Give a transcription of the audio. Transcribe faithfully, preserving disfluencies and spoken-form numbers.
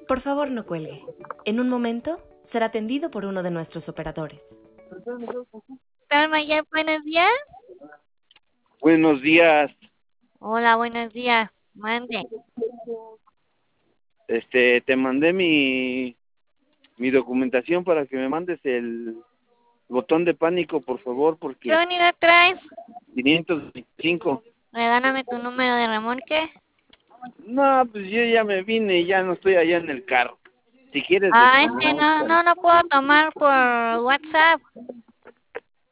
Por favor, no cuelgue. En un momento será atendido por uno de nuestros operadores. Calma ya, buenos días. Buenos días. Hola, buenos días. Mande. Este, te mandé mi, mi documentación para que me mandes el botón de pánico, por favor, ¿Qué porque unidad traes? quinientos veinticinco. Regálame tu número de remolque. No, pues yo ya me vine y ya no estoy allá en el carro. Si quieres, le Ah, es que tomamos no, para- no, no puedo tomar por WhatsApp.